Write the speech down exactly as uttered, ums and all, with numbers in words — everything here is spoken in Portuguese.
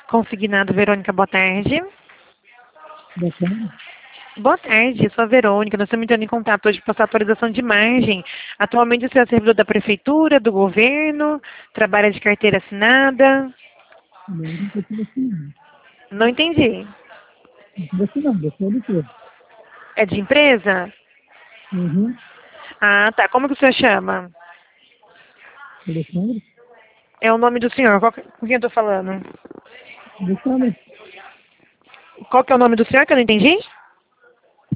Consignado, Verônica, boa tarde. Boa tarde. Boa tarde, sou a Verônica. Nós estamos entrando em contato hoje para passar atualização de margem. Atualmente você é servidor da prefeitura, do governo, trabalha de carteira assinada. Não, não estou assinando. Não entendi. Não estou assinando, eu sou auditor. É de empresa? Uhum. Ah, tá. Como que o senhor chama? Alexandre? É o nome do senhor. Qual que- com quem eu estou falando? Alexandre? Qual que é o nome do senhor que eu não entendi?